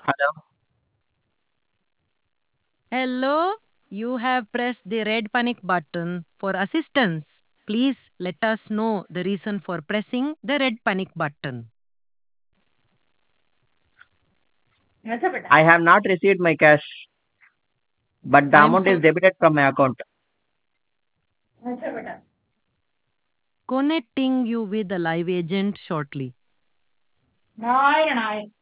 Hello. Hello, you have pressed the red panic button for assistance. Please let us know the reason for pressing the red panic button. I have not received my cash, but the I am amount is so debited from my account. connecting you with the live agent shortly.